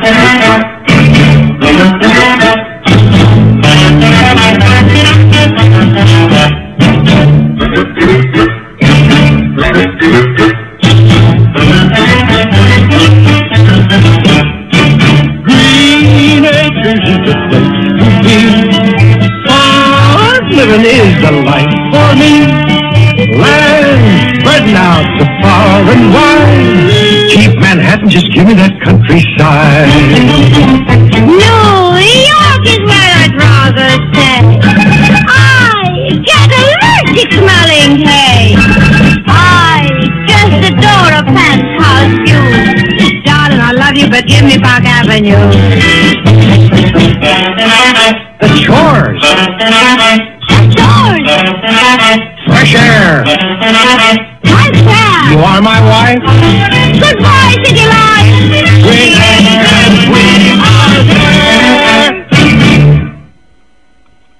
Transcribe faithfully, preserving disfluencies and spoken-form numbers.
Green Acres is the place to be. Hard living is the life for me. Land spreading out so far and wide. Cheap Manhattan, just give me that countryside. New York is where I'd rather stay. I get allergic smelling hay. I just adore a penthouse view. Darling, I love you, but give me Park Avenue. The chores. The chores. Fresh air. Nice hair. You are my wife.